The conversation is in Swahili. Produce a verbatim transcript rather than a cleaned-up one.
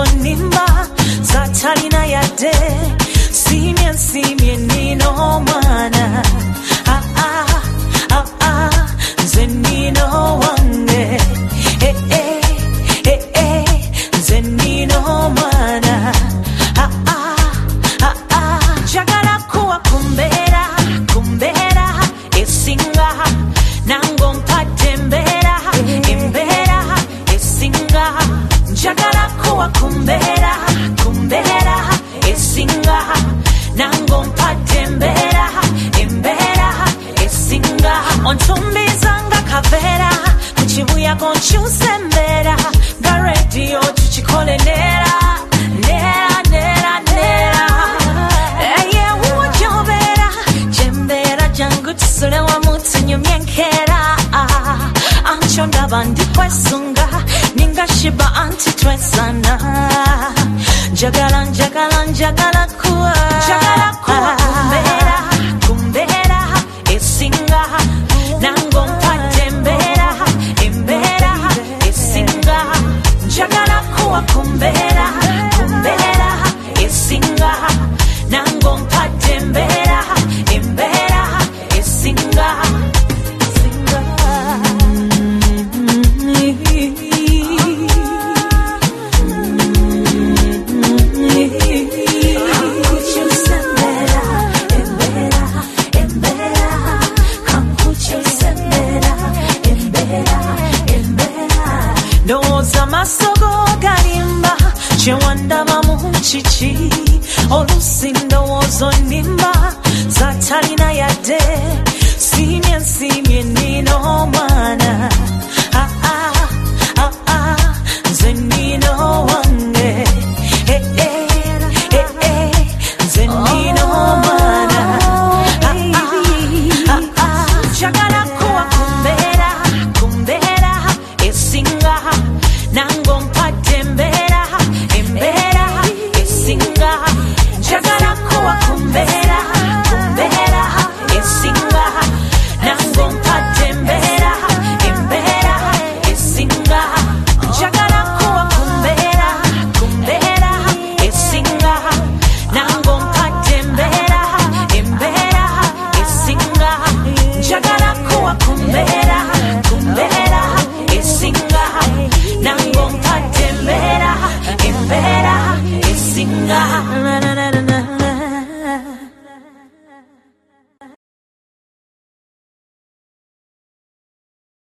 nimba zatalina yade simye simye nino mwana ah ah ah ah zenino wange eh eh eh eh zenino mwana ah ah ah ah jagala kuwa kumbera kumbera esinga nango mpate mbera imbera esinga jagala kuwa kumbera kumbera esinga nango mpate mbera imbera esinga ontumbizanga kavera kuchibuya konchuse mbera ga radio tuchikole nera nera nera nera eye uwajobera jembera jangu tusule wa mutunyu myenkera anchonda bandi kwesunga ninga shiba anti twesana jagala jagala jagala kuwa jagala kuwa kumbera kumbera esinga nango mpate mbera imbera esinga jagala kuwa kumbera kumbera esinga nango mpate mbera imbera esinga Masogo galimba chewanda mamuchichi olusindo wozo nimba zatalina yade simye simye nino mwana ah ah ah ah zenino wange eh eh eh eh zenino mwana ah ah ah ah jagala kuwa kumbera kumbera esinga nango mpate mbera imbera esinga jagala kuwa kumbera kumbera esinga nango mpate mbera imbera esinga jagala kuwa kumbera kumbera esinga nango mpate mbera imbera esinga jagala kuwa kumbera kumbera esinga nango mpate mbera imbera esinga